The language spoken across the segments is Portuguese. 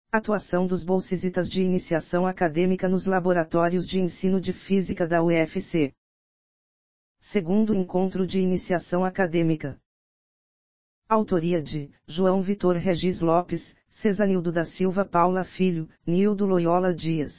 Atuação dos bolsistas de iniciação acadêmica nos laboratórios de ensino de física da UFC. Segundo encontro de iniciação acadêmica. Autoria de João Vitor Regis Lopes, Cesanildo da Silva Paula Filho, Nildo Loyola Dias.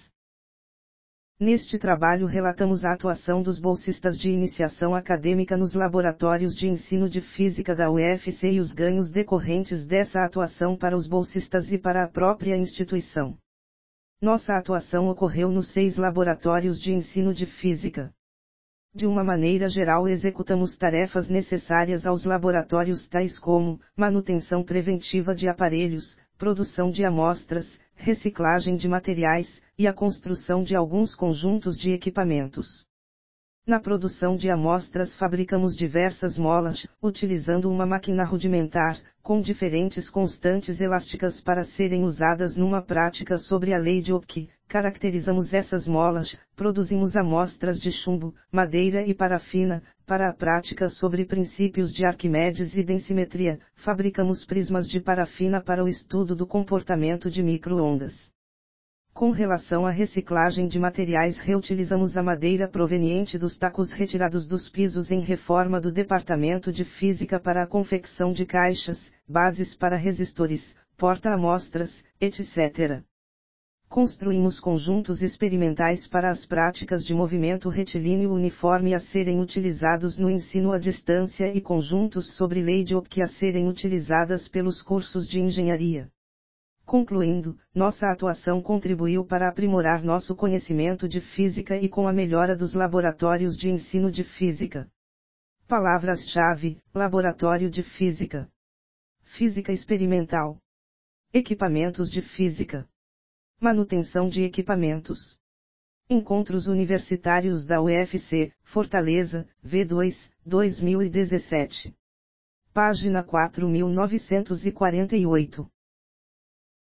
Neste trabalho relatamos a atuação dos bolsistas de iniciação acadêmica nos laboratórios de ensino de física da UFC e os ganhos decorrentes dessa atuação para os bolsistas e para a própria instituição. Nossa atuação ocorreu nos 6 laboratórios de ensino de física. De uma maneira geral, executamos tarefas necessárias aos laboratórios tais como manutenção preventiva de aparelhos, produção de amostras, reciclagem de materiais, e a construção de alguns conjuntos de equipamentos. Na produção de amostras fabricamos diversas molas, utilizando uma máquina rudimentar, com diferentes constantes elásticas para serem usadas numa prática sobre a lei de Ohm. Caracterizamos essas molas, produzimos amostras de chumbo, madeira e parafina, para a prática sobre princípios de Arquimedes e densimetria, fabricamos prismas de parafina para o estudo do comportamento de micro-ondas. Com relação à reciclagem de materiais, reutilizamos a madeira proveniente dos tacos retirados dos pisos em reforma do Departamento de Física para a confecção de caixas, bases para resistores, porta-amostras, etc. Construímos conjuntos experimentais para as práticas de movimento retilíneo uniforme a serem utilizados no ensino à distância e conjuntos sobre lei de Ohm a serem utilizadas pelos cursos de engenharia. Concluindo, nossa atuação contribuiu para aprimorar nosso conhecimento de física e com a melhora dos laboratórios de ensino de física. Palavras-chave: Laboratório de Física, Física Experimental, Equipamentos de Física, Manutenção de Equipamentos. Encontros Universitários da UFC, Fortaleza, V2, 2017. Página 4948.